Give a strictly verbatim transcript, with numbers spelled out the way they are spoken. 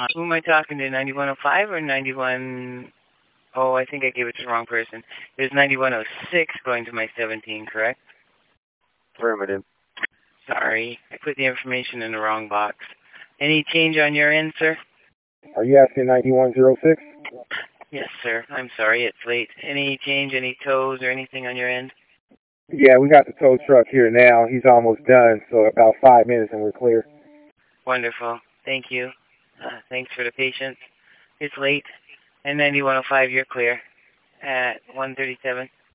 Who am I talking to? ninety-one oh five or ninety-one? Oh, I think I gave it to the wrong person. It was ninety-one oh six going to my seventeen, correct? Affirmative. Sorry, I put the information in the wrong box. Any change on your end, sir? Are you asking ninety-one oh six? Yes, sir. I'm sorry, it's late. Any change, any tows or anything on your end? Yeah, we got the tow truck here now. He's almost done, so about five minutes and we're clear. Wonderful. Thank you. Uh, thanks for the patience. It's late. And ninety-one oh five, you're clear at one thirty-seven.